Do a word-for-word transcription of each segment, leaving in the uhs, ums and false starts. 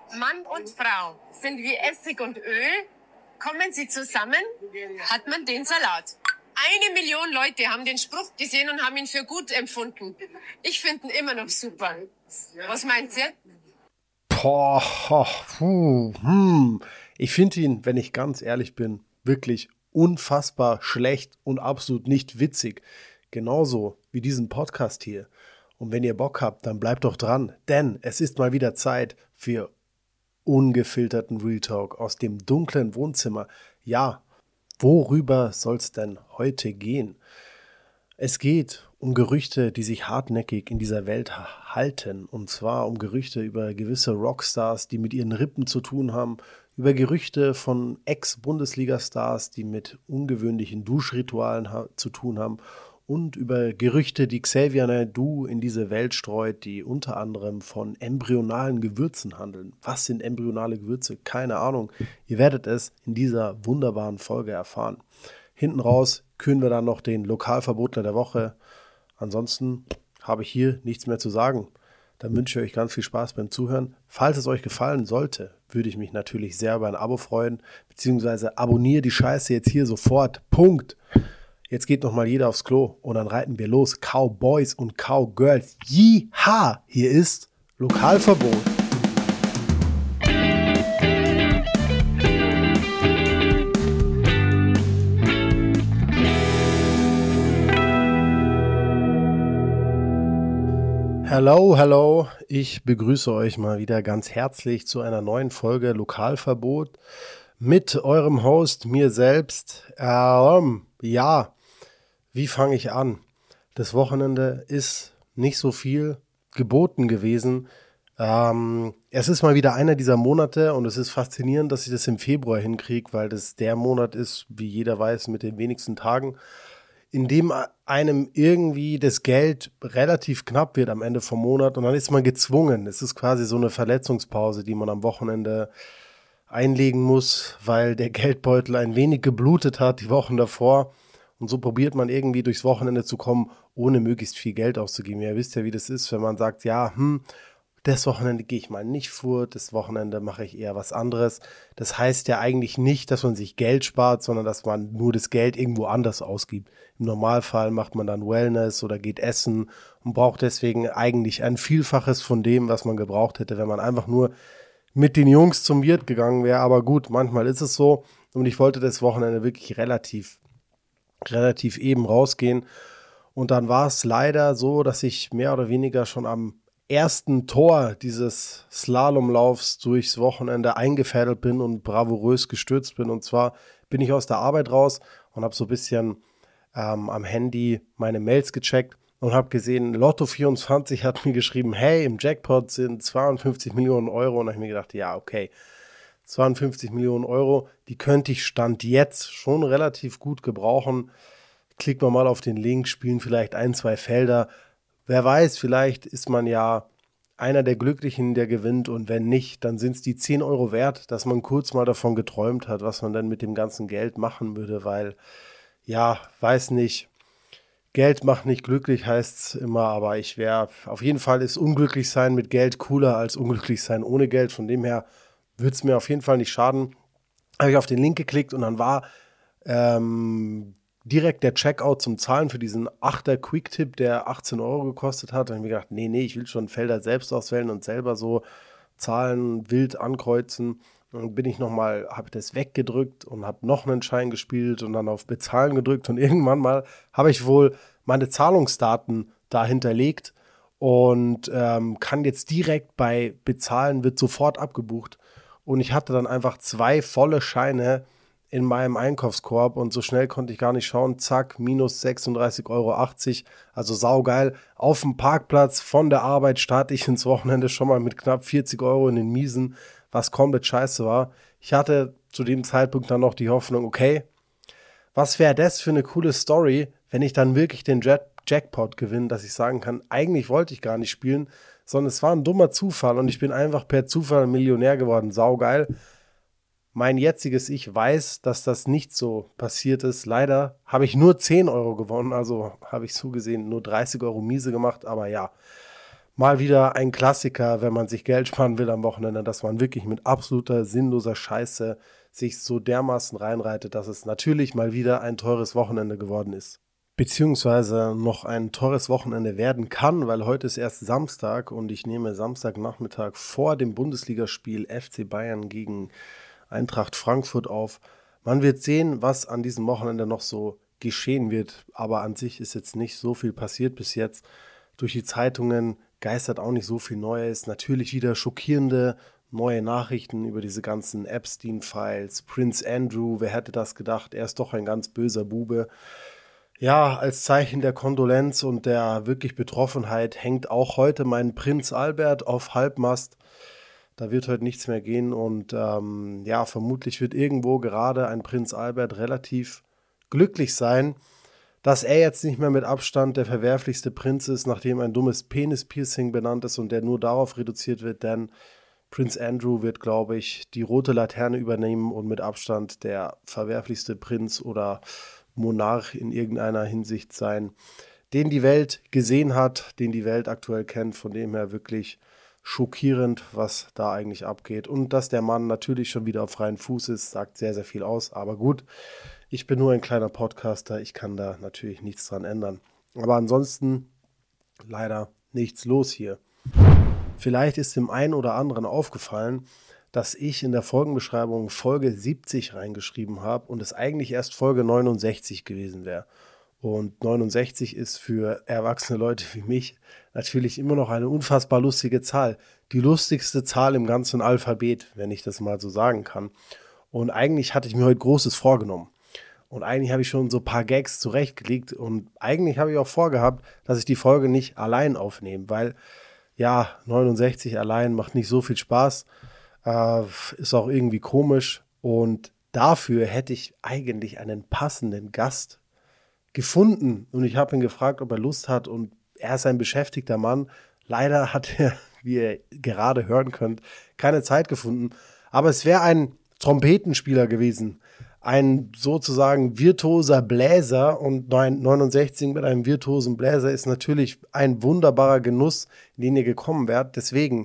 Mann und Frau sind wie Essig und Öl. Kommen sie zusammen, hat man den Salat. Eine Million Leute haben den Spruch gesehen und haben ihn für gut empfunden. Ich finde ihn immer noch super. Was meint ihr? Boah, puh, hm. Ich finde ihn, wenn ich ganz ehrlich bin, wirklich unfassbar schlecht und absolut nicht witzig. Genauso wie diesen Podcast hier. Und wenn ihr Bock habt, dann bleibt doch dran, denn es ist mal wieder Zeit für ungefilterten Real Talk aus dem dunklen Wohnzimmer. Ja, worüber soll es denn heute gehen? Es geht um Gerüchte, die sich hartnäckig in dieser Welt halten. Und zwar um Gerüchte über gewisse Rockstars, die mit ihren Rippen zu tun haben. Über Gerüchte von Ex-Bundesliga-Stars, die mit ungewöhnlichen Duschritualen ha- zu tun haben. Und über Gerüchte, die Xavier Naidoo in diese Welt streut, die unter anderem von embryonalen Gewürzen handeln. Was sind embryonale Gewürze? Keine Ahnung. Ihr werdet es in dieser wunderbaren Folge erfahren. Hinten raus küren wir dann noch den Lokalverbotler der Woche. Ansonsten habe ich hier nichts mehr zu sagen. Dann wünsche ich euch ganz viel Spaß beim Zuhören. Falls es euch gefallen sollte, würde ich mich natürlich sehr über ein Abo freuen. Beziehungsweise abonniere die Scheiße jetzt hier sofort. Punkt. Jetzt geht nochmal jeder aufs Klo und dann reiten wir los. Cowboys und Cowgirls. Jiha! Hier ist Lokalverbot. Hello, hello. Ich begrüße euch mal wieder ganz herzlich zu einer neuen Folge Lokalverbot mit eurem Host, mir selbst. Ähm, ja, wie fange ich an? Das Wochenende ist nicht so viel geboten gewesen. Ähm, es ist mal wieder einer dieser Monate und es ist faszinierend, dass ich das im Februar hinkriege, weil das der Monat ist, wie jeder weiß, mit den wenigsten Tagen, in dem einem irgendwie das Geld relativ knapp wird am Ende vom Monat und dann ist man gezwungen. Es ist quasi so eine Verletzungspause, die man am Wochenende einlegen muss, weil der Geldbeutel ein wenig geblutet hat die Wochen davor. Und so probiert man irgendwie durchs Wochenende zu kommen, ohne möglichst viel Geld auszugeben. Ihr wisst ja, wie das ist, wenn man sagt, ja, hm, das Wochenende gehe ich mal nicht fort, das Wochenende mache ich eher was anderes. Das heißt ja eigentlich nicht, dass man sich Geld spart, sondern dass man nur das Geld irgendwo anders ausgibt. Im Normalfall macht man dann Wellness oder geht essen und braucht deswegen eigentlich ein Vielfaches von dem, was man gebraucht hätte, wenn man einfach nur mit den Jungs zum Wirt gegangen wäre. Aber gut, manchmal ist es so und ich wollte das Wochenende wirklich relativ relativ eben rausgehen. Und dann war es leider so, dass ich mehr oder weniger schon am ersten Tor dieses Slalomlaufs durchs Wochenende eingefädelt bin und bravourös gestürzt bin. Und zwar bin ich aus der Arbeit raus und habe so ein bisschen ähm, am Handy meine Mails gecheckt und habe gesehen, Lotto vierundzwanzig hat mir geschrieben, hey, im Jackpot sind zweiundfünfzig Millionen Euro. Und da habe ich mir gedacht, ja, okay, zweiundfünfzig Millionen Euro, die könnte ich Stand jetzt schon relativ gut gebrauchen. Klicken wir mal auf den Link, spielen vielleicht ein, zwei Felder. Wer weiß, vielleicht ist man ja einer der Glücklichen, der gewinnt. Und wenn nicht, dann sind es die zehn Euro wert, dass man kurz mal davon geträumt hat, was man dann mit dem ganzen Geld machen würde. Weil, ja, weiß nicht, Geld macht nicht glücklich, heißt es immer. Aber ich wäre, auf jeden Fall ist unglücklich sein mit Geld cooler als unglücklich sein ohne Geld. Von dem her würde es mir auf jeden Fall nicht schaden. Habe ich auf den Link geklickt und dann war ähm, direkt der Checkout zum Zahlen für diesen achter Quick-Tipp, der achtzehn Euro gekostet hat. Da habe ich mir gedacht, nee, nee, ich will schon Felder selbst auswählen und selber so Zahlen wild ankreuzen. Und dann bin ich nochmal, habe das weggedrückt und habe noch einen Schein gespielt und dann auf Bezahlen gedrückt. Und irgendwann mal habe ich wohl meine Zahlungsdaten da hinterlegt und ähm, kann jetzt direkt bei Bezahlen, wird sofort abgebucht. Und ich hatte dann einfach zwei volle Scheine in meinem Einkaufskorb und so schnell konnte ich gar nicht schauen. Zack, minus sechsunddreißig Euro achtzig. Also saugeil. Auf dem Parkplatz von der Arbeit starte ich ins Wochenende schon mal mit knapp vierzig Euro in den Miesen, was komplett scheiße war. Ich hatte zu dem Zeitpunkt dann noch die Hoffnung, okay, was wäre das für eine coole Story, wenn ich dann wirklich den Jet- Jackpot gewinne, dass ich sagen kann, eigentlich wollte ich gar nicht spielen, sondern es war ein dummer Zufall und ich bin einfach per Zufall Millionär geworden. Saugeil. Mein jetziges Ich weiß, dass das nicht so passiert ist. Leider habe ich nur zehn Euro gewonnen, also habe ich so gesehen nur dreißig Euro miese gemacht, aber ja, Mal wieder ein Klassiker, wenn man sich Geld sparen will am Wochenende, dass man wirklich mit absoluter sinnloser Scheiße sich so dermaßen reinreitet, dass es natürlich mal wieder ein teures Wochenende geworden ist. Beziehungsweise noch ein teures Wochenende werden kann, weil heute ist erst Samstag und ich nehme Samstagnachmittag vor dem Bundesligaspiel F C Bayern gegen Eintracht Frankfurt auf. Man wird sehen, was an diesem Wochenende noch so geschehen wird, aber an sich ist jetzt nicht so viel passiert bis jetzt. Durch die Zeitungen geistert auch nicht so viel Neues. Natürlich wieder schockierende neue Nachrichten über diese ganzen Epstein-Files. Prince Andrew, wer hätte das gedacht? Er ist doch ein ganz böser Bube. Ja, als Zeichen der Kondolenz und der wirklich Betroffenheit hängt auch heute mein Prinz Albert auf Halbmast. Da wird heute nichts mehr gehen und ähm, ja, vermutlich wird irgendwo gerade ein Prinz Albert relativ glücklich sein, dass er jetzt nicht mehr mit Abstand der verwerflichste Prinz ist, nachdem ein dummes Penis-Piercing benannt ist und der nur darauf reduziert wird, denn Prinz Andrew wird, glaube ich, die rote Laterne übernehmen und mit Abstand der verwerflichste Prinz oder Monarch in irgendeiner Hinsicht sein, den die Welt gesehen hat, den die Welt aktuell kennt, von dem her wirklich schockierend, was da eigentlich abgeht. Und dass der Mann natürlich schon wieder auf freiem Fuß ist, sagt sehr, sehr viel aus, aber gut. Ich bin nur ein kleiner Podcaster, ich kann da natürlich nichts dran ändern. Aber ansonsten leider nichts los hier. Vielleicht ist dem einen oder anderen aufgefallen, dass ich in der Folgenbeschreibung Folge siebzig reingeschrieben habe und es eigentlich erst Folge neunundsechzig gewesen wäre. Und neunundsechzig ist für erwachsene Leute wie mich natürlich immer noch eine unfassbar lustige Zahl. Die lustigste Zahl im ganzen Alphabet, wenn ich das mal so sagen kann. Und eigentlich hatte ich mir heute Großes vorgenommen. Und eigentlich habe ich schon so ein paar Gags zurechtgelegt und eigentlich habe ich auch vorgehabt, dass ich die Folge nicht allein aufnehme, weil ja, neunundsechzig allein macht nicht so viel Spaß, äh, ist auch irgendwie komisch und dafür hätte ich eigentlich einen passenden Gast gefunden und ich habe ihn gefragt, ob er Lust hat und er ist ein beschäftigter Mann. Leider hat er, wie ihr gerade hören könnt, keine Zeit gefunden, aber es wäre ein Trompetenspieler gewesen. Ein sozusagen virtuoser Bläser und neunundsechzig mit einem virtuosen Bläser ist natürlich ein wunderbarer Genuss, in den ihr gekommen werdet. Deswegen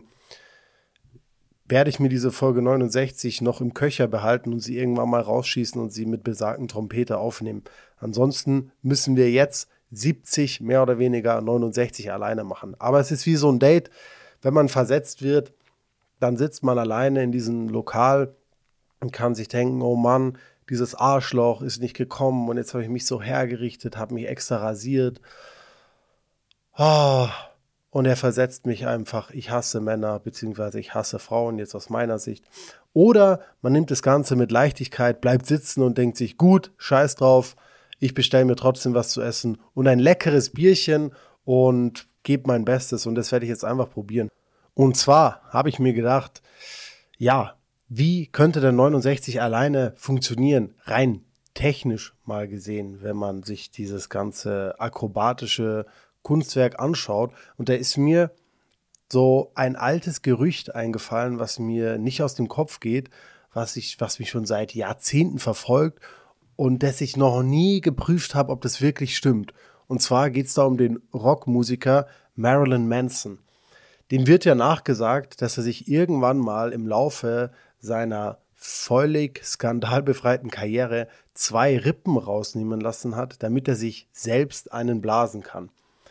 werde ich mir diese Folge neunundsechzig noch im Köcher behalten und sie irgendwann mal rausschießen und sie mit besagten Trompete aufnehmen. Ansonsten müssen wir jetzt siebzig mehr oder weniger neunundsechzig alleine machen. Aber es ist wie so ein Date, wenn man versetzt wird, dann sitzt man alleine in diesem Lokal und kann sich denken, oh Mann, dieses Arschloch ist nicht gekommen und jetzt habe ich mich so hergerichtet, habe mich extra rasiert. Oh, und er versetzt mich einfach, ich hasse Männer, beziehungsweise ich hasse Frauen, jetzt aus meiner Sicht. Oder man nimmt das Ganze mit Leichtigkeit, bleibt sitzen und denkt sich, gut, scheiß drauf, ich bestelle mir trotzdem was zu essen und ein leckeres Bierchen und gebe mein Bestes und das werde ich jetzt einfach probieren. Und zwar habe ich mir gedacht, ja, wie könnte der neunundsechzig alleine funktionieren, rein technisch mal gesehen, wenn man sich dieses ganze akrobatische Kunstwerk anschaut? Und da ist mir so ein altes Gerücht eingefallen, was mir nicht aus dem Kopf geht, was ich, was mich schon seit Jahrzehnten verfolgt und das ich noch nie geprüft habe, ob das wirklich stimmt. Und zwar geht es da um den Rockmusiker Marilyn Manson. Dem wird ja nachgesagt, dass er sich irgendwann mal im Laufe seiner völlig skandalbefreiten Karriere zwei Rippen rausnehmen lassen hat, damit er sich selbst einen blasen kann.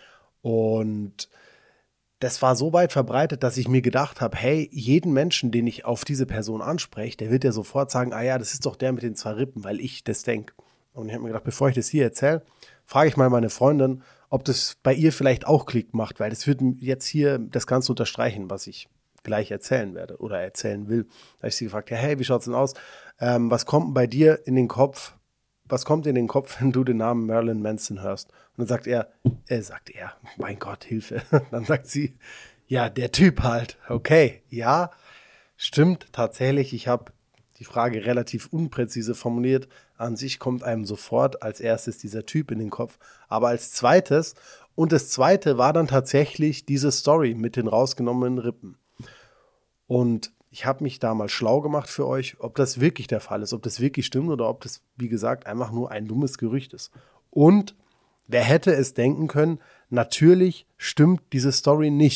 Und das war so weit verbreitet, dass ich mir gedacht habe, hey, jeden Menschen, den ich auf diese Person anspreche, der wird ja sofort sagen, ah ja, das ist doch der mit den zwei Rippen, weil ich das denke. Und ich habe mir gedacht, bevor ich das hier erzähle, frage ich mal meine Freundin, ob das bei ihr vielleicht auch Klick macht, weil das wird jetzt hier das Ganze unterstreichen, was ich gleich erzählen werde oder erzählen will. Da habe ich sie gefragt, ja, hey, wie schaut's denn aus? Ähm, was kommt denn bei dir in den Kopf? Was kommt in den Kopf, wenn du den Namen Marilyn Manson hörst? Und dann sagt er, er sagt er, mein Gott, Hilfe. Dann sagt sie, ja, der Typ halt. Okay, ja, stimmt tatsächlich. Ich habe die Frage relativ unpräzise formuliert. An sich kommt einem sofort als erstes dieser Typ in den Kopf. Aber als zweites, und das zweite war dann tatsächlich diese Story mit den rausgenommenen Rippen. Und ich habe mich da mal schlau gemacht für euch, ob das wirklich der Fall ist, ob das wirklich stimmt oder ob das, wie gesagt, einfach nur ein dummes Gerücht ist. Und wer hätte es denken können, natürlich stimmt diese Story nicht.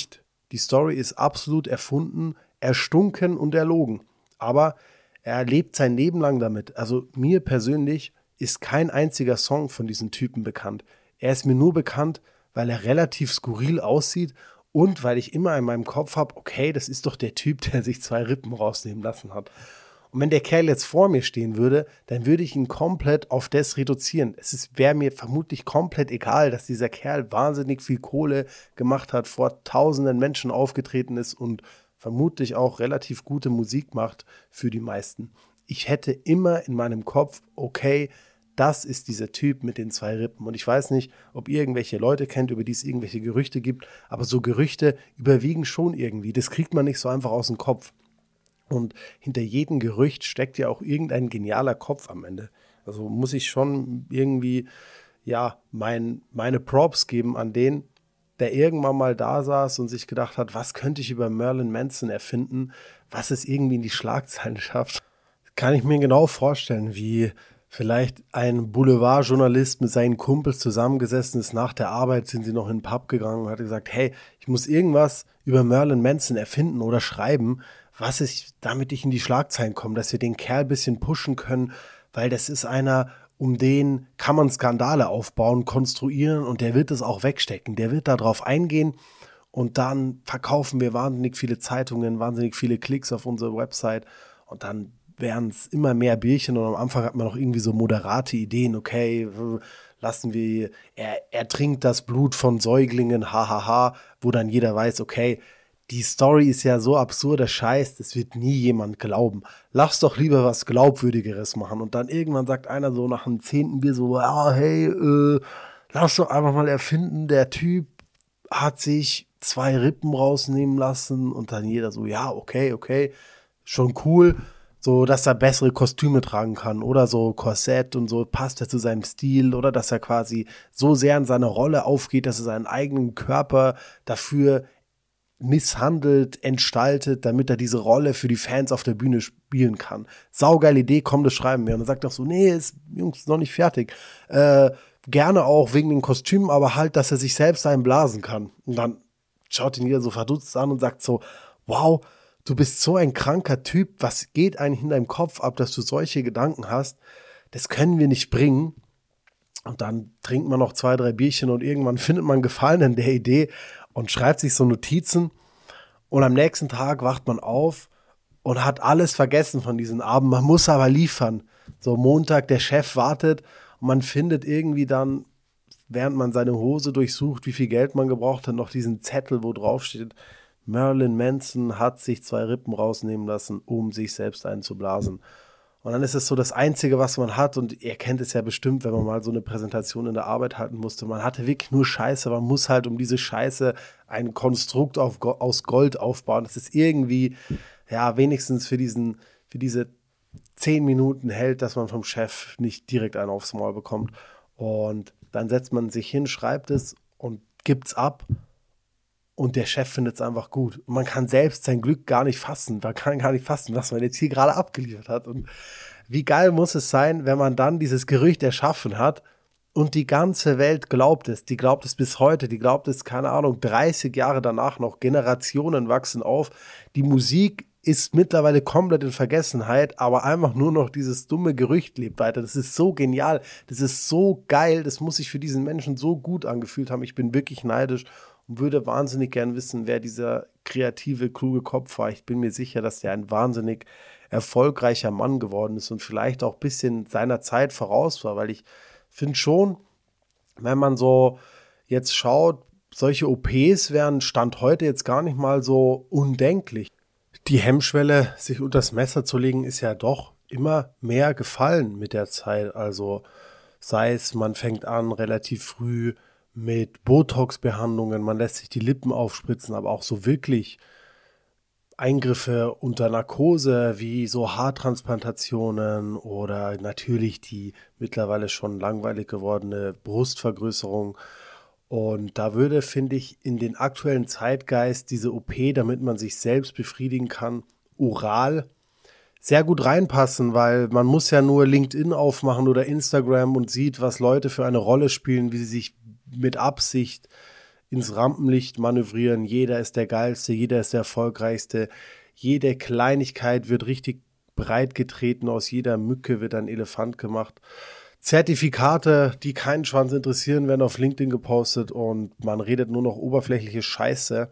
Die Story ist absolut erfunden, erstunken und erlogen. Aber er lebt sein Leben lang damit. Also mir persönlich ist kein einziger Song von diesem Typen bekannt. Er ist mir nur bekannt, weil er relativ skurril aussieht und weil ich immer in meinem Kopf habe, okay, das ist doch der Typ, der sich zwei Rippen rausnehmen lassen hat. Und wenn der Kerl jetzt vor mir stehen würde, dann würde ich ihn komplett auf das reduzieren. Es wäre mir vermutlich komplett egal, dass dieser Kerl wahnsinnig viel Kohle gemacht hat, vor tausenden Menschen aufgetreten ist und vermutlich auch relativ gute Musik macht für die meisten. Ich hätte immer in meinem Kopf, okay, das ist dieser Typ mit den zwei Rippen. Und ich weiß nicht, ob ihr irgendwelche Leute kennt, über die es irgendwelche Gerüchte gibt, aber so Gerüchte überwiegen schon irgendwie. Das kriegt man nicht so einfach aus dem Kopf. Und hinter jedem Gerücht steckt ja auch irgendein genialer Kopf am Ende. Also muss ich schon irgendwie, ja, mein, meine Props geben an den, der irgendwann mal da saß und sich gedacht hat, was könnte ich über Marilyn Manson erfinden, was es irgendwie in die Schlagzeilen schafft. Kann ich mir genau vorstellen, wie vielleicht ein Boulevardjournalist mit seinen Kumpels zusammengesessen ist, nach der Arbeit sind sie noch in den Pub gegangen und hat gesagt, hey, ich muss irgendwas über Marilyn Manson erfinden oder schreiben, was ich, damit ich in die Schlagzeilen komme, dass wir den Kerl ein bisschen pushen können, weil das ist einer, um den kann man Skandale aufbauen, konstruieren und der wird es auch wegstecken, der wird da drauf eingehen und dann verkaufen wir wahnsinnig viele Zeitungen, wahnsinnig viele Klicks auf unsere Website und dann wären es immer mehr Bierchen und am Anfang hat man noch irgendwie so moderate Ideen, okay, lassen wir, er, er trinkt das Blut von Säuglingen, hahaha, wo dann jeder weiß, okay, die Story ist ja so absurder Scheiß, das wird nie jemand glauben. Lass doch lieber was Glaubwürdigeres machen. Und dann irgendwann sagt einer so nach dem zehnten Bier so, ah, hey, äh, lass doch einfach mal erfinden, der Typ hat sich zwei Rippen rausnehmen lassen und dann jeder so, ja, okay, okay, schon cool. So, dass er bessere Kostüme tragen kann oder so Korsett und so, passt er zu seinem Stil oder dass er quasi so sehr in seine Rolle aufgeht, dass er seinen eigenen Körper dafür misshandelt, entstaltet, damit er diese Rolle für die Fans auf der Bühne spielen kann. Saugeile Idee, komm, das schreiben wir. Und er sagt doch so, nee, ist, Jungs, ist noch nicht fertig. Äh, gerne auch wegen den Kostümen, aber halt, dass er sich selbst einblasen kann. Und dann schaut ihn jeder so verdutzt an und sagt so, wow, du bist so ein kranker Typ, was geht eigentlich in deinem Kopf ab, dass du solche Gedanken hast? Das können wir nicht bringen. Und dann trinkt man noch zwei, drei Bierchen und irgendwann findet man Gefallen in der Idee und schreibt sich so Notizen. Und am nächsten Tag wacht man auf und hat alles vergessen von diesem Abend. Man muss aber liefern. So Montag, der Chef wartet und man findet irgendwie dann, während man seine Hose durchsucht, wie viel Geld man gebraucht hat, noch diesen Zettel, wo drauf steht, Marilyn Manson hat sich zwei Rippen rausnehmen lassen, um sich selbst einzublasen. Und dann ist es so das Einzige, was man hat. Und ihr kennt es ja bestimmt, wenn man mal so eine Präsentation in der Arbeit halten musste. Man hatte wirklich nur Scheiße. Man muss halt um diese Scheiße ein Konstrukt auf, aus Gold aufbauen. Das ist irgendwie, ja, wenigstens für diesen, für diese zehn Minuten hält, dass man vom Chef nicht direkt einen aufs Maul bekommt. Und dann setzt man sich hin, schreibt es und gibt's ab. Und der Chef findet es einfach gut. Und man kann selbst sein Glück gar nicht fassen. Man kann gar nicht fassen, was man jetzt hier gerade abgeliefert hat. Und wie geil muss es sein, wenn man dann dieses Gerücht erschaffen hat und die ganze Welt glaubt es. Die glaubt es bis heute. Die glaubt es, keine Ahnung, dreißig Jahre danach noch. Generationen wachsen auf. Die Musik ist mittlerweile komplett in Vergessenheit, aber einfach nur noch dieses dumme Gerücht lebt weiter. Das ist so genial. Das ist so geil. Das muss sich für diesen Menschen so gut angefühlt haben. Ich bin wirklich neidisch. Und würde wahnsinnig gern wissen, wer dieser kreative, kluge Kopf war. Ich bin mir sicher, dass der ein wahnsinnig erfolgreicher Mann geworden ist und vielleicht auch ein bisschen seiner Zeit voraus war, weil ich finde schon, wenn man so jetzt schaut, solche O Ps wären Stand heute jetzt gar nicht mal so undenklich. Die Hemmschwelle, sich unter das Messer zu legen, ist ja doch immer mehr gefallen mit der Zeit. Also sei es, man fängt an relativ früh mit Botox-Behandlungen, man lässt sich die Lippen aufspritzen, aber auch so wirklich Eingriffe unter Narkose wie so Haartransplantationen oder natürlich die mittlerweile schon langweilig gewordene Brustvergrößerung. Und da würde, finde ich, in den aktuellen Zeitgeist diese O P, damit man sich selbst befriedigen kann, oral sehr gut reinpassen, weil man muss ja nur LinkedIn aufmachen oder Instagram und sieht, was Leute für eine Rolle spielen, wie sie sich mit Absicht ins Rampenlicht manövrieren. Jeder ist der Geilste, jeder ist der Erfolgreichste. Jede Kleinigkeit wird richtig breit getreten, aus jeder Mücke wird ein Elefant gemacht. Zertifikate, die keinen Schwanz interessieren, werden auf LinkedIn gepostet und man redet nur noch oberflächliche Scheiße.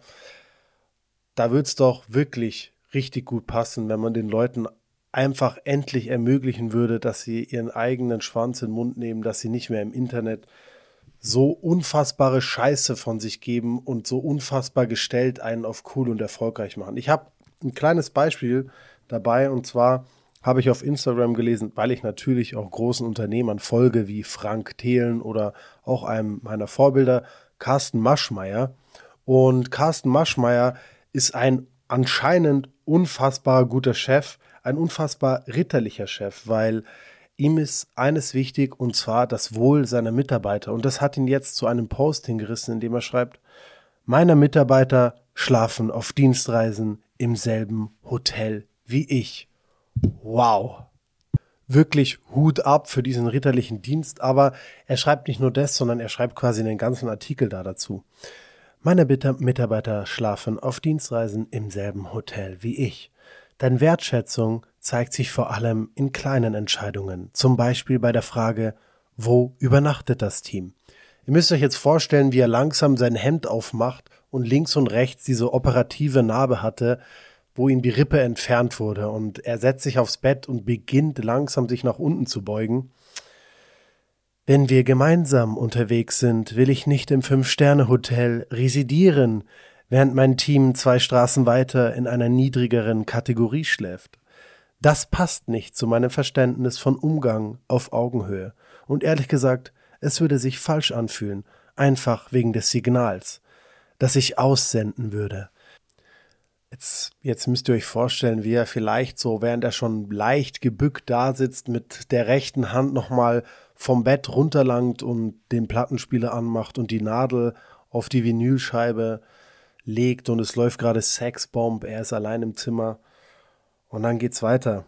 Da wird es doch wirklich richtig gut passen, wenn man den Leuten einfach endlich ermöglichen würde, dass sie ihren eigenen Schwanz in den Mund nehmen, dass sie nicht mehr im Internet so unfassbare Scheiße von sich geben und so unfassbar gestellt einen auf cool und erfolgreich machen. Ich habe ein kleines Beispiel dabei und zwar habe ich auf Instagram gelesen, weil ich natürlich auch großen Unternehmern folge, wie Frank Thelen oder auch einem meiner Vorbilder, Carsten Maschmeyer. Und Carsten Maschmeyer ist ein anscheinend unfassbar guter Chef, ein unfassbar ritterlicher Chef, weil ihm ist eines wichtig und zwar das Wohl seiner Mitarbeiter. Und das hat ihn jetzt zu einem Post hingerissen, in dem er schreibt, meine Mitarbeiter schlafen auf Dienstreisen im selben Hotel wie ich. Wow, wirklich Hut ab für diesen ritterlichen Dienst, aber er schreibt nicht nur das, sondern er schreibt quasi einen ganzen Artikel da dazu. Meine Mitarbeiter schlafen auf Dienstreisen im selben Hotel wie ich. Denn Wertschätzung zeigt sich vor allem in kleinen Entscheidungen, zum Beispiel bei der Frage, wo übernachtet das Team? Ihr müsst euch jetzt vorstellen, wie er langsam sein Hemd aufmacht und links und rechts diese operative Narbe hatte, wo ihm die Rippe entfernt wurde und er setzt sich aufs Bett und beginnt langsam sich nach unten zu beugen. Wenn wir gemeinsam unterwegs sind, will ich nicht im Fünf-Sterne-Hotel residieren, während mein Team zwei Straßen weiter in einer niedrigeren Kategorie schläft. Das passt nicht zu meinem Verständnis von Umgang auf Augenhöhe. Und ehrlich gesagt, es würde sich falsch anfühlen, einfach wegen des Signals, das ich aussenden würde. Jetzt, jetzt müsst ihr euch vorstellen, wie er vielleicht so, während er schon leicht gebückt da sitzt, mit der rechten Hand nochmal vom Bett runterlangt und den Plattenspieler anmacht und die Nadel auf die Vinylscheibe legt und es läuft gerade Sexbomb, er ist allein im Zimmer und dann geht's weiter.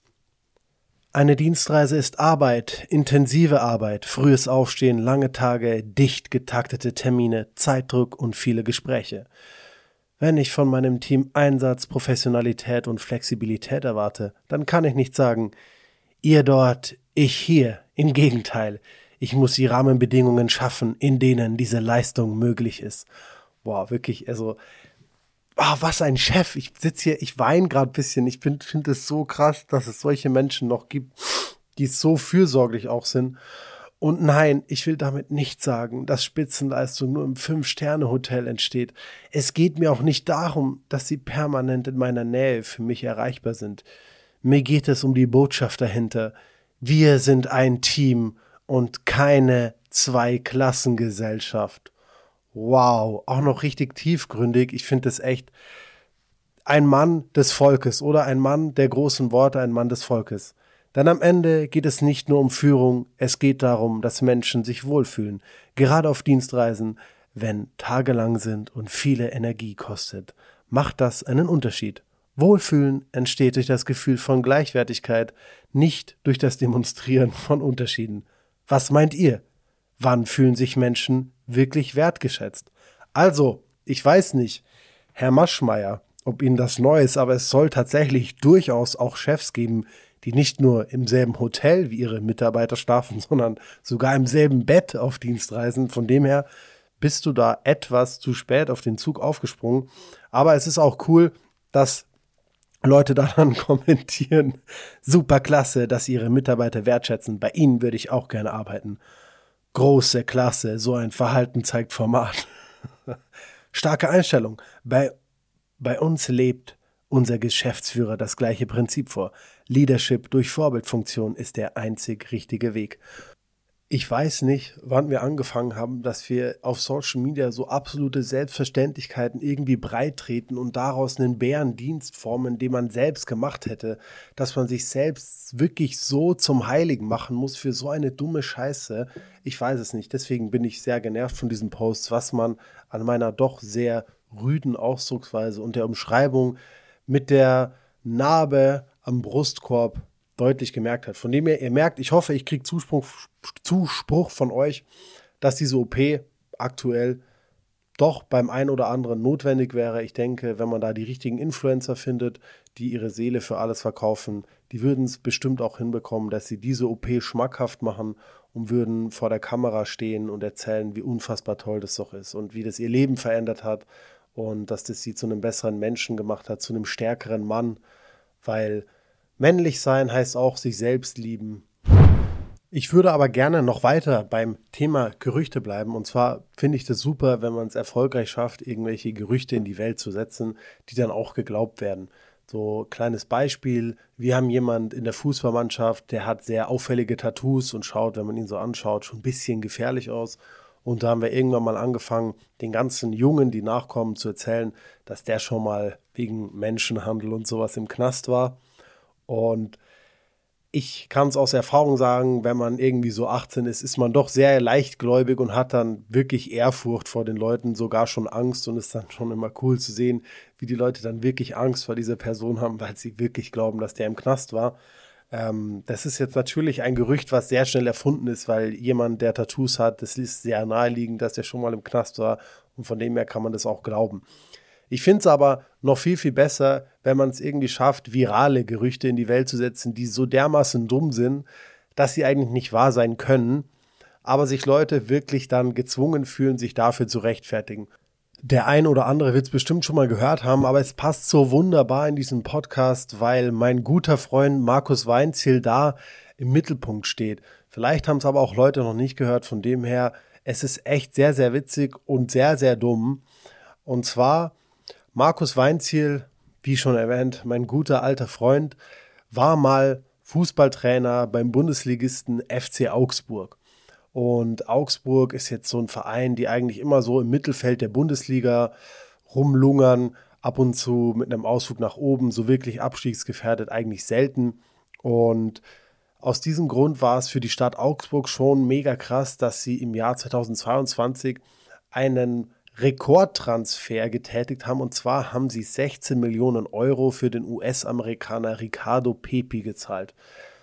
Eine Dienstreise ist Arbeit, intensive Arbeit, frühes Aufstehen, lange Tage, dicht getaktete Termine, Zeitdruck und viele Gespräche. Wenn ich von meinem Team Einsatz, Professionalität und Flexibilität erwarte, dann kann ich nicht sagen, ihr dort, ich hier. Im Gegenteil, ich muss die Rahmenbedingungen schaffen, in denen diese Leistung möglich ist. Boah, wirklich, also, oh, was ein Chef. Ich sitze hier, ich weine gerade ein bisschen. Ich finde es so krass, dass es solche Menschen noch gibt, die so fürsorglich auch sind. Und nein, ich will damit nicht sagen, dass Spitzenleistung nur im Fünf-Sterne-Hotel entsteht. Es geht mir auch nicht darum, dass sie permanent in meiner Nähe für mich erreichbar sind. Mir geht es um die Botschaft dahinter. Wir sind ein Team und keine Zweiklassengesellschaft. Wow, auch noch richtig tiefgründig. Ich finde es echt ein Mann des Volkes oder ein Mann der großen Worte, ein Mann des Volkes. Denn am Ende geht es nicht nur um Führung, es geht darum, dass Menschen sich wohlfühlen, gerade auf Dienstreisen, wenn Tage lang sind und viele Energie kostet, macht das einen Unterschied. Wohlfühlen entsteht durch das Gefühl von Gleichwertigkeit, nicht durch das Demonstrieren von Unterschieden. Was meint ihr? Wann fühlen sich Menschen wirklich wertgeschätzt? Also, ich weiß nicht, Herr Maschmeyer, ob Ihnen das neu ist, aber es soll tatsächlich durchaus auch Chefs geben, die nicht nur im selben Hotel wie ihre Mitarbeiter schlafen, sondern sogar im selben Bett auf Dienstreisen. Von dem her bist du da etwas zu spät auf den Zug aufgesprungen. Aber es ist auch cool, dass Leute da dann kommentieren. Super klasse, dass ihre Mitarbeiter wertschätzen. Bei ihnen würde ich auch gerne arbeiten. Große Klasse, so ein Verhalten zeigt Format. Starke Einstellung. Bei, bei uns lebt unser Geschäftsführer das gleiche Prinzip vor. Leadership durch Vorbildfunktion ist der einzig richtige Weg. Ich weiß nicht, wann wir angefangen haben, dass wir auf Social Media so absolute Selbstverständlichkeiten irgendwie breit treten und daraus einen Bärendienst formen, den man selbst gemacht hätte, dass man sich selbst wirklich so zum Heiligen machen muss für so eine dumme Scheiße. Ich weiß es nicht, deswegen bin ich sehr genervt von diesen Posts, was man an meiner doch sehr rüden Ausdrucksweise und der Umschreibung mit der Narbe am Brustkorb deutlich gemerkt hat. Von dem her, ihr merkt, ich hoffe, ich kriege Zuspruch, Zuspruch von euch, dass diese O P aktuell doch beim einen oder anderen notwendig wäre. Ich denke, wenn man da die richtigen Influencer findet, die ihre Seele für alles verkaufen, die würden es bestimmt auch hinbekommen, dass sie diese O P schmackhaft machen und würden vor der Kamera stehen und erzählen, wie unfassbar toll das doch ist und wie das ihr Leben verändert hat und dass das sie zu einem besseren Menschen gemacht hat, zu einem stärkeren Mann, weil männlich sein heißt auch sich selbst lieben. Ich würde aber gerne noch weiter beim Thema Gerüchte bleiben. Und zwar finde ich das super, wenn man es erfolgreich schafft, irgendwelche Gerüchte in die Welt zu setzen, die dann auch geglaubt werden. So kleines Beispiel, wir haben jemand in der Fußballmannschaft, der hat sehr auffällige Tattoos und schaut, wenn man ihn so anschaut, schon ein bisschen gefährlich aus. Und da haben wir irgendwann mal angefangen, den ganzen Jungen, die nachkommen, zu erzählen, dass der schon mal wegen Menschenhandel und sowas im Knast war. Und ich kann es aus Erfahrung sagen, wenn man irgendwie so achtzehn ist, ist man doch sehr leichtgläubig und hat dann wirklich Ehrfurcht vor den Leuten, sogar schon Angst, und ist dann schon immer cool zu sehen, wie die Leute dann wirklich Angst vor dieser Person haben, weil sie wirklich glauben, dass der im Knast war. Ähm, das ist jetzt natürlich ein Gerücht, was sehr schnell erfunden ist, weil jemand, der Tattoos hat, das ist sehr naheliegend, dass der schon mal im Knast war, und von dem her kann man das auch glauben. Ich finde es aber noch viel, viel besser, wenn man es irgendwie schafft, virale Gerüchte in die Welt zu setzen, die so dermaßen dumm sind, dass sie eigentlich nicht wahr sein können, aber sich Leute wirklich dann gezwungen fühlen, sich dafür zu rechtfertigen. Der ein oder andere wird es bestimmt schon mal gehört haben, aber es passt so wunderbar in diesen Podcast, weil mein guter Freund Markus Weinzierl da im Mittelpunkt steht. Vielleicht haben es aber auch Leute noch nicht gehört, von dem her, es ist echt sehr, sehr witzig und sehr, sehr dumm. Und zwar Markus Weinzierl, wie schon erwähnt, mein guter alter Freund, war mal Fußballtrainer beim Bundesligisten F C Augsburg. Und Augsburg ist jetzt so ein Verein, die eigentlich immer so im Mittelfeld der Bundesliga rumlungern, ab und zu mit einem Ausflug nach oben, so wirklich abstiegsgefährdet eigentlich selten. Und aus diesem Grund war es für die Stadt Augsburg schon mega krass, dass sie im Jahr zweitausendzweiundzwanzig einen Rekordtransfer getätigt haben, und zwar haben sie sechzehn Millionen Euro für den U S-Amerikaner Ricardo Pepi gezahlt,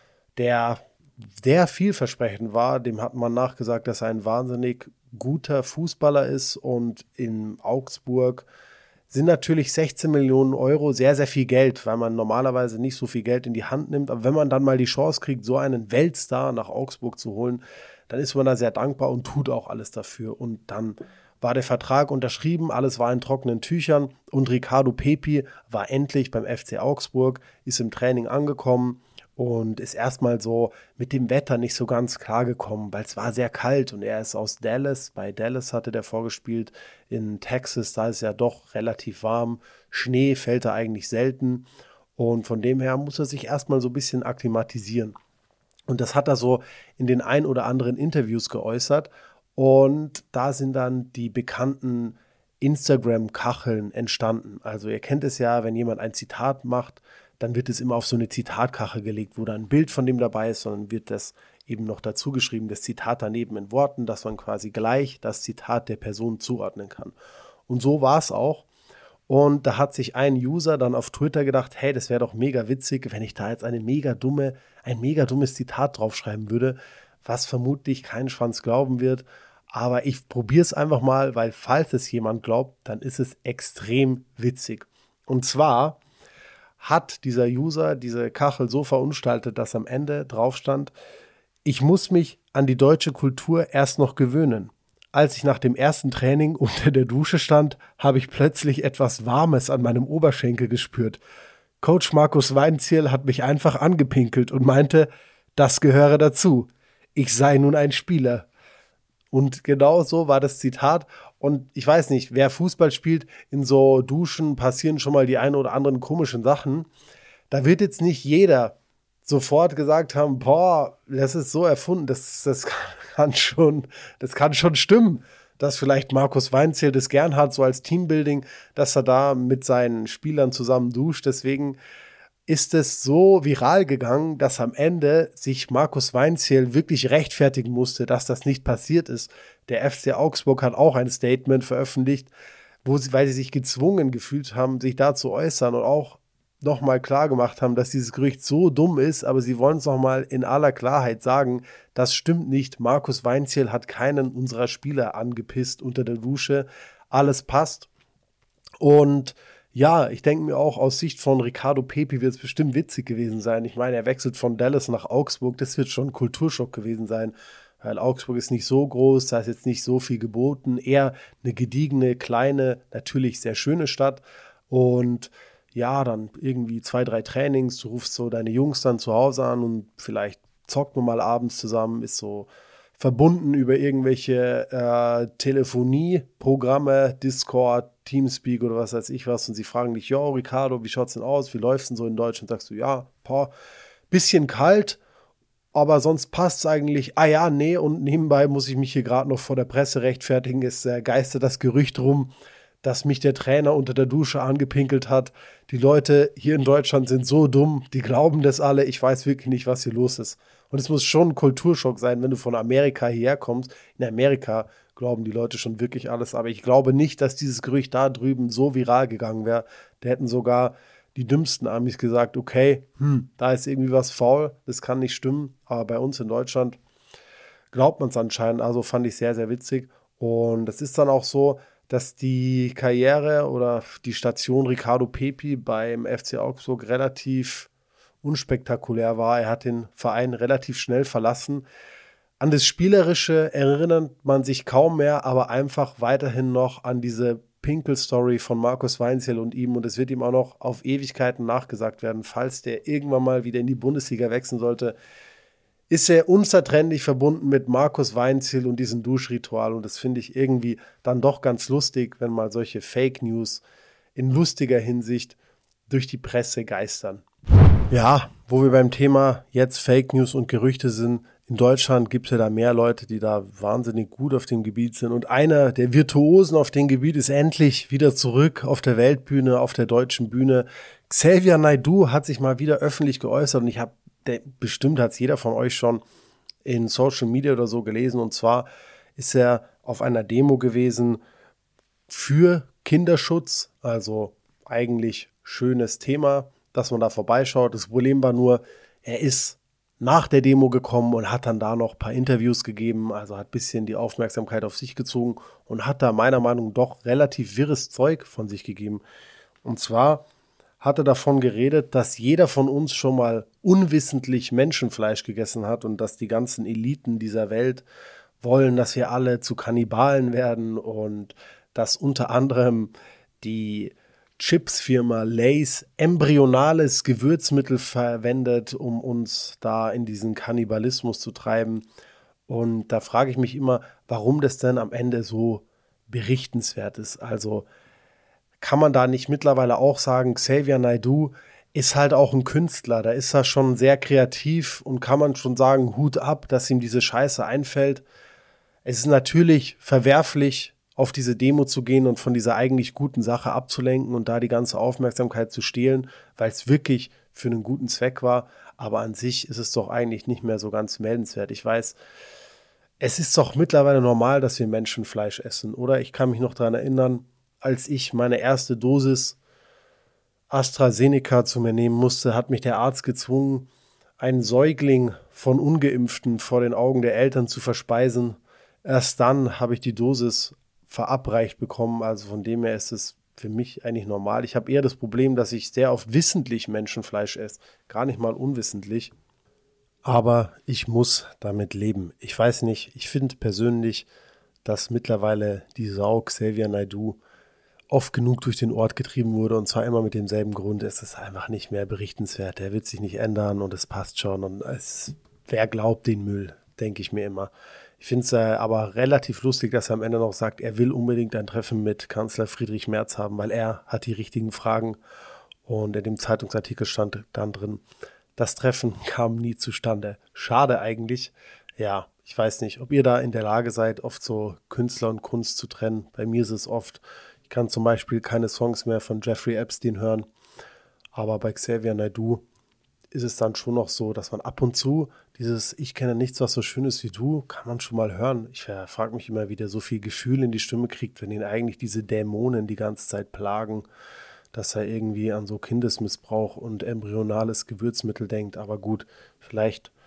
der sehr vielversprechend war. Dem hat man nachgesagt, dass er ein wahnsinnig guter Fußballer ist, und in Augsburg sind natürlich sechzehn Millionen Euro sehr, sehr viel Geld, weil man normalerweise nicht so viel Geld in die Hand nimmt, aber wenn man dann mal die Chance kriegt, so einen Weltstar nach Augsburg zu holen, dann ist man da sehr dankbar und tut auch alles dafür, und dann war der Vertrag unterschrieben, alles war in trockenen Tüchern, und Ricardo Pepi war endlich beim F C Augsburg, ist im Training angekommen und ist erstmal so mit dem Wetter nicht so ganz klar gekommen, weil es war sehr kalt, und er ist aus Dallas, bei Dallas hatte der vorgespielt, in Texas, da ist ja doch relativ warm, Schnee fällt da eigentlich selten, und von dem her muss er sich erstmal so ein bisschen akklimatisieren. Und das hat er so in den ein oder anderen Interviews geäußert. Und da sind dann die bekannten Instagram-Kacheln entstanden. Also ihr kennt es ja, wenn jemand ein Zitat macht, dann wird es immer auf so eine Zitatkachel gelegt, wo da ein Bild von dem dabei ist, sondern wird das eben noch dazu geschrieben, das Zitat daneben in Worten, dass man quasi gleich das Zitat der Person zuordnen kann. Und so war es auch. Und da hat sich ein User dann auf Twitter gedacht, hey, das wäre doch mega witzig, wenn ich da jetzt eine mega dumme, ein mega dummes Zitat draufschreiben würde, was vermutlich kein Schwanz glauben wird. Aber ich probiere es einfach mal, weil falls es jemand glaubt, dann ist es extrem witzig. Und zwar hat dieser User diese Kachel so verunstaltet, dass am Ende drauf stand: Ich muss mich an die deutsche Kultur erst noch gewöhnen. Als ich nach dem ersten Training unter der Dusche stand, habe ich plötzlich etwas Warmes an meinem Oberschenkel gespürt. Coach Markus Weinzierl hat mich einfach angepinkelt und meinte, das gehöre dazu. Ich sei nun ein Spieler. Und genau so war das Zitat. Und ich weiß nicht, wer Fußball spielt, in so Duschen passieren schon mal die ein oder anderen komischen Sachen. Da wird jetzt nicht jeder sofort gesagt haben, boah, das ist so erfunden, das, das kann schon, das kann schon stimmen, dass vielleicht Markus Weinzierl das gern hat, so als Teambuilding, dass er da mit seinen Spielern zusammen duscht. Deswegen ist es so viral gegangen, dass am Ende sich Markus Weinzierl wirklich rechtfertigen musste, dass das nicht passiert ist. Der F C Augsburg hat auch ein Statement veröffentlicht, wo sie, weil sie sich gezwungen gefühlt haben, sich da zu äußern und auch nochmal klar gemacht haben, dass dieses Gerücht so dumm ist, aber sie wollen es nochmal in aller Klarheit sagen, das stimmt nicht. Markus Weinzierl hat keinen unserer Spieler angepisst unter der Dusche. alles passt. Und ja, ich denke mir auch, aus Sicht von Ricardo Pepi wird es bestimmt witzig gewesen sein. Ich meine, er wechselt von Dallas nach Augsburg, das wird schon ein Kulturschock gewesen sein, weil Augsburg ist nicht so groß, da ist jetzt nicht so viel geboten, eher eine gediegene, kleine, natürlich sehr schöne Stadt. Und ja, dann irgendwie zwei, drei Trainings, du rufst so deine Jungs dann zu Hause an und vielleicht zockt man mal abends zusammen, ist so verbunden über irgendwelche äh, Telefonieprogramme, Discord, Teamspeak oder was weiß ich was, und sie fragen dich, jo, Ricardo, wie schaut's denn aus, wie läuft's denn so in Deutschland? Sagst du, ja, boah, bisschen kalt, aber sonst passt's eigentlich. Ah ja, nee, und nebenbei muss ich mich hier gerade noch vor der Presse rechtfertigen, es äh, geistert das Gerücht rum, dass mich der Trainer unter der Dusche angepinkelt hat. Die Leute hier in Deutschland sind so dumm, die glauben das alle. Ich weiß wirklich nicht, was hier los ist. Und es muss schon ein Kulturschock sein, wenn du von Amerika hierher kommst. In Amerika glauben die Leute schon wirklich alles. Aber ich glaube nicht, dass dieses Gerücht da drüben so viral gegangen wäre. Da hätten sogar die dümmsten Amis gesagt, okay, hm, da ist irgendwie was faul, das kann nicht stimmen. Aber bei uns in Deutschland glaubt man es anscheinend. Also fand ich sehr, sehr witzig. Und das ist dann auch so, dass die Karriere oder die Station Ricardo Pepi beim F C Augsburg relativ unspektakulär war. Er hat den Verein relativ schnell verlassen. An das Spielerische erinnert man sich kaum mehr, aber einfach weiterhin noch an diese Pinkel-Story von Markus Weinzierl und ihm. Und es wird ihm auch noch auf Ewigkeiten nachgesagt werden, falls der irgendwann mal wieder in die Bundesliga wechseln sollte, ist er unzertrennlich verbunden mit Markus Weinzierl und diesem Duschritual. Und das finde ich irgendwie dann doch ganz lustig, wenn mal solche Fake News in lustiger Hinsicht durch die Presse geistern. Ja, wo wir beim Thema jetzt Fake News und Gerüchte sind, in Deutschland gibt es ja da mehr Leute, die da wahnsinnig gut auf dem Gebiet sind. Und einer der Virtuosen auf dem Gebiet ist endlich wieder zurück auf der Weltbühne, auf der deutschen Bühne. Xavier Naidoo hat sich mal wieder öffentlich geäußert und ich habe Der, bestimmt hat es jeder von euch schon in Social Media oder so gelesen. Und zwar ist er auf einer Demo gewesen für Kinderschutz. Also eigentlich schönes Thema, dass man da vorbeischaut. Das Problem war nur, er ist nach der Demo gekommen und hat dann da noch ein paar Interviews gegeben. Also hat ein bisschen die Aufmerksamkeit auf sich gezogen und hat da meiner Meinung nach doch relativ wirres Zeug von sich gegeben. Und zwar hatte davon geredet, dass jeder von uns schon mal unwissentlich Menschenfleisch gegessen hat und dass die ganzen Eliten dieser Welt wollen, dass wir alle zu Kannibalen werden und dass unter anderem die Chipsfirma Lay's embryonales Gewürzmittel verwendet, um uns da in diesen Kannibalismus zu treiben. Und da frage ich mich immer, warum das denn am Ende so berichtenswert ist. Also kann man da nicht mittlerweile auch sagen, Xavier Naidoo ist halt auch ein Künstler, da ist er schon sehr kreativ und kann man schon sagen, Hut ab, dass ihm diese Scheiße einfällt. Es ist natürlich verwerflich, auf diese Demo zu gehen und von dieser eigentlich guten Sache abzulenken und da die ganze Aufmerksamkeit zu stehlen, weil es wirklich für einen guten Zweck war. Aber an sich ist es doch eigentlich nicht mehr so ganz meldenswert. Ich weiß, es ist doch mittlerweile normal, dass wir Menschenfleisch essen, oder? Ich kann mich noch daran erinnern, als ich meine erste Dosis AstraZeneca zu mir nehmen musste, hat mich der Arzt gezwungen, einen Säugling von Ungeimpften vor den Augen der Eltern zu verspeisen. Erst dann habe ich die Dosis verabreicht bekommen. Also von dem her ist es für mich eigentlich normal. Ich habe eher das Problem, dass ich sehr oft wissentlich Menschenfleisch esse. Gar nicht mal unwissentlich. Aber ich muss damit leben. Ich weiß nicht, ich finde persönlich, dass mittlerweile die Sau Xavier Naidoo oft genug durch den Ort getrieben wurde und zwar immer mit demselben Grund. Es ist einfach nicht mehr berichtenswert. Der wird sich nicht ändern und es passt schon. Und es, wer glaubt den Müll, denke ich mir immer. Ich finde es äh, aber relativ lustig, dass er am Ende noch sagt, er will unbedingt ein Treffen mit Kanzler Friedrich Merz haben, weil er hat die richtigen Fragen. Und in dem Zeitungsartikel stand dann drin, das Treffen kam nie zustande. Schade eigentlich. Ja, ich weiß nicht, ob ihr da in der Lage seid, oft so Künstler und Kunst zu trennen. Bei mir ist es oft, ich kann zum Beispiel keine Songs mehr von Jeffrey Epstein hören. Aber bei Xavier Naidoo ist es dann schon noch so, dass man ab und zu dieses Ich kenne nichts, was so schön ist wie du, kann man schon mal hören. Ich frage mich immer, wie der so viel Gefühl in die Stimme kriegt, wenn ihn eigentlich diese Dämonen die ganze Zeit plagen, dass er irgendwie an so Kindesmissbrauch und embryonales Gewürzmittel denkt. Aber gut, vielleicht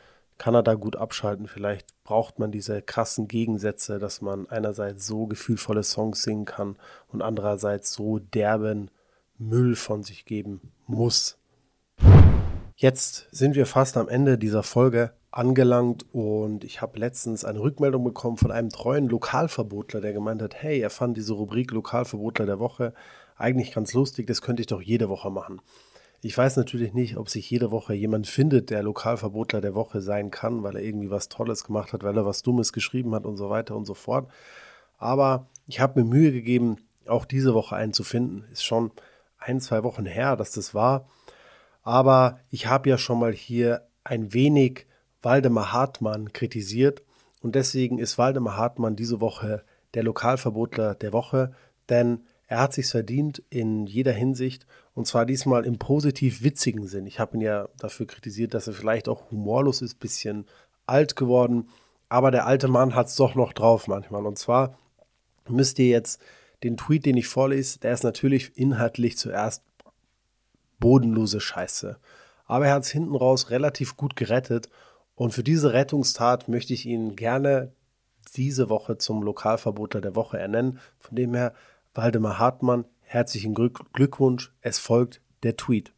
kann er da gut abschalten. Vielleicht braucht man diese krassen Gegensätze, dass man einerseits so gefühlvolle Songs singen kann und andererseits so derben Müll von sich geben muss. Jetzt sind wir fast am Ende dieser Folge angelangt und ich habe letztens eine Rückmeldung bekommen von einem treuen Lokalverbotler, der gemeint hat, hey, er fand diese Rubrik Lokalverbotler der Woche eigentlich ganz lustig, das könnte ich doch jede Woche machen. Ich weiß natürlich nicht, ob sich jede Woche jemand findet, der Lokalverbotler der Woche sein kann, weil er irgendwie was Tolles gemacht hat, weil er was Dummes geschrieben hat und so weiter und so fort. Aber ich habe mir Mühe gegeben, auch diese Woche einen zu finden. Ist schon ein, zwei Wochen her, dass das war. Aber ich habe ja schon mal hier ein wenig Waldemar Hartmann kritisiert und deswegen ist Waldemar Hartmann diese Woche der Lokalverbotler der Woche, denn er hat sich's verdient in jeder Hinsicht und zwar diesmal im positiv witzigen Sinn. Ich habe ihn ja dafür kritisiert, dass er vielleicht auch humorlos ist, bisschen alt geworden, aber der alte Mann hat's doch noch drauf manchmal. Und zwar müsst ihr jetzt den Tweet, den ich vorlese, der ist natürlich inhaltlich zuerst bodenlose Scheiße. Aber er hat es hinten raus relativ gut gerettet und für diese Rettungstat möchte ich ihn gerne diese Woche zum Lokalverbotler der Woche ernennen. Von dem her, Waldemar Hartmann, herzlichen Glückwunsch, es folgt der Tweet.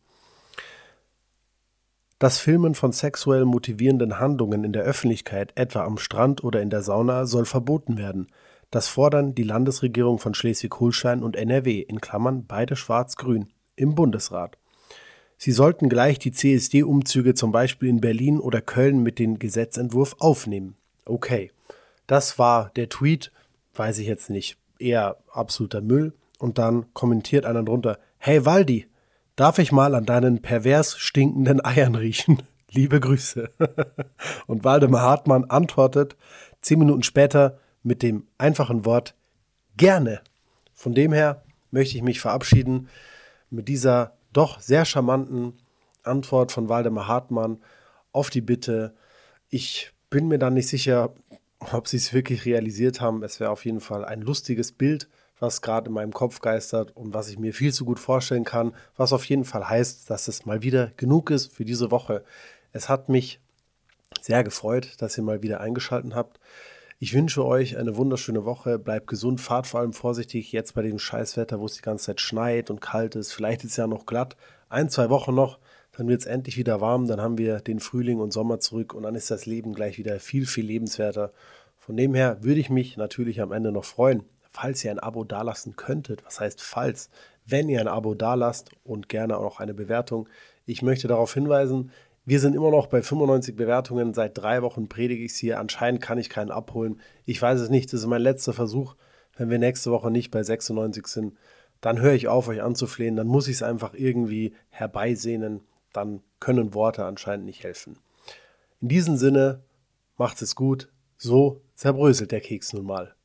Das Filmen von sexuell motivierenden Handlungen in der Öffentlichkeit, etwa am Strand oder in der Sauna, soll verboten werden. Das fordern die Landesregierung von Schleswig-Holstein und N R W, in Klammern beide schwarz-grün, im Bundesrat. Sie sollten gleich die C S D-Umzüge zum Beispiel in Berlin oder Köln mit dem Gesetzentwurf aufnehmen. Okay, das war der Tweet, weiß ich jetzt nicht, eher absoluter Müll. Und dann kommentiert einer drunter, hey Waldi, darf ich mal an deinen pervers stinkenden Eiern riechen? Liebe Grüße. Und Waldemar Hartmann antwortet zehn Minuten später mit dem einfachen Wort gerne. Von dem her möchte ich mich verabschieden mit dieser doch sehr charmanten Antwort von Waldemar Hartmann auf die Bitte. Ich bin mir dann nicht sicher, ob sie es wirklich realisiert haben. Es wäre auf jeden Fall ein lustiges Bild, was gerade in meinem Kopf geistert und was ich mir viel zu gut vorstellen kann, was auf jeden Fall heißt, dass es mal wieder genug ist für diese Woche. Es hat mich sehr gefreut, dass ihr mal wieder eingeschaltet habt. Ich wünsche euch eine wunderschöne Woche, bleibt gesund, fahrt vor allem vorsichtig, jetzt bei dem Scheißwetter, wo es die ganze Zeit schneit und kalt ist, vielleicht ist es ja noch glatt, ein, zwei Wochen noch, dann wird es endlich wieder warm, dann haben wir den Frühling und Sommer zurück und dann ist das Leben gleich wieder viel, viel lebenswerter. Von dem her würde ich mich natürlich am Ende noch freuen, falls ihr ein Abo dalassen könntet. Was heißt falls? Wenn ihr ein Abo dalasst und gerne auch eine Bewertung. Ich möchte darauf hinweisen, wir sind immer noch bei fünfundneunzig Bewertungen. Seit drei Wochen predige ich es hier. Anscheinend kann ich keinen abholen. Ich weiß es nicht. Das ist mein letzter Versuch. Wenn wir nächste Woche nicht bei sechsundneunzig sind, dann höre ich auf, euch anzuflehen. Dann muss ich es einfach irgendwie herbeisehnen. Dann können Worte anscheinend nicht helfen. In diesem Sinne, macht es gut. So zerbröselt der Keks nun mal.